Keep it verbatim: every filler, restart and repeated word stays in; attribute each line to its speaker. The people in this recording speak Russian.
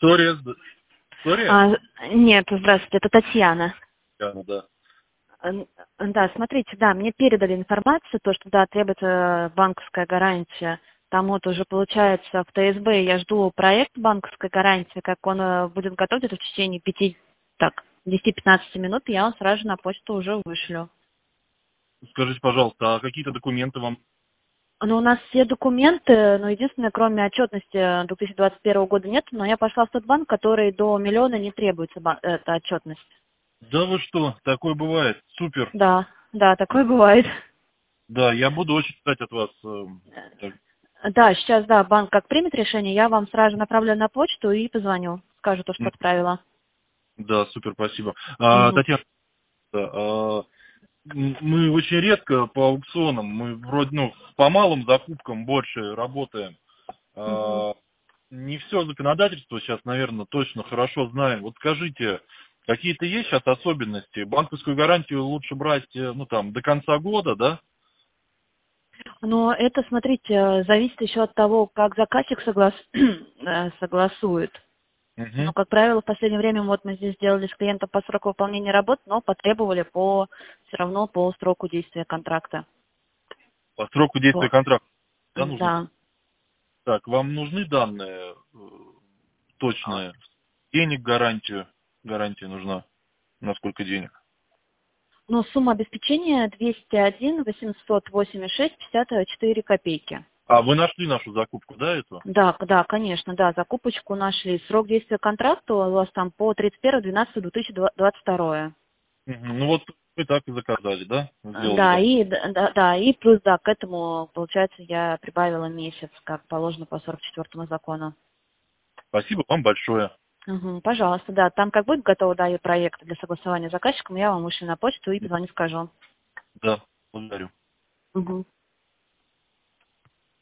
Speaker 1: Виктория. зд- Виктория?
Speaker 2: А, нет, здравствуйте, это Татьяна.
Speaker 1: Да, ну да.
Speaker 2: Н- Да, смотрите, да, мне передали информацию, то, что, да, требуется банковская гарантия. Там вот уже получается в ТСБ я жду проект банковской гарантии, как он э, будет готов где-то в течение пяти, так, десяти-пятнадцати минут, я вам сразу же на почту уже вышлю.
Speaker 1: Скажите, пожалуйста, а какие-то документы вам?
Speaker 2: Ну, у нас все документы, но единственное, кроме отчетности две тысячи двадцать первого года нет, но я пошла в тот банк, который до миллиона не требуется, ба- эта отчетность.
Speaker 1: Да вы что, такое бывает. Супер.
Speaker 2: Да, да, такое бывает.
Speaker 1: Да, я буду очень ждать от вас. э, так.
Speaker 2: Да, сейчас, да, банк как примет решение, я вам сразу направлю на почту и позвоню. Скажу то, что
Speaker 1: М,
Speaker 2: отправила.
Speaker 1: Да, супер, спасибо. А,
Speaker 2: Мгм.
Speaker 1: Татьяна, а, м, мы очень редко по аукционам, мы вроде, ну, по малым закупкам больше работаем.
Speaker 2: Мгм.
Speaker 1: А, Не все законодательство сейчас, наверное, точно хорошо знаем. Вот скажите, какие-то есть сейчас особенности? Банковскую гарантию лучше брать, э, ну, там, до конца года, да?
Speaker 2: Но это, смотрите, зависит еще от того, как заказчик соглас... э, согласует. Но,
Speaker 1: Мгм.
Speaker 2: как правило, в последнее время вот мы здесь сделали с клиентом по сроку выполнения работ, но потребовали по все равно по сроку действия контракта.
Speaker 1: По сроку действия
Speaker 2: Вот.
Speaker 1: контракта, да, нужно?
Speaker 2: Да.
Speaker 1: Так, вам нужны данные э, точные? Денег гарантию, гарантия нужна. На сколько денег?
Speaker 2: Но сумма обеспечения двести один восемьсот восемьдесят шесть пятьдесят четыре копейки.
Speaker 1: А, вы нашли нашу закупку, да, эту?
Speaker 2: Да, да, конечно, да, закупочку нашли. Срок действия контракта у вас там по тридцать первое двенадцатое две тысячи двадцать второе.
Speaker 1: Мгм. Ну вот вы так и заказали, да? Сделали
Speaker 2: Да,
Speaker 1: закупку.
Speaker 2: и да, да, да, и плюс, да, к этому, получается, я прибавила месяц, как положено по сорок четвёртому закону.
Speaker 1: Спасибо вам большое.
Speaker 2: Мгм, пожалуйста, да, там как будет готово, да, и проект для согласования с заказчиком, я вам вышлю на почту и позвоню, скажу.
Speaker 1: Да, благодарю.
Speaker 2: Мгм.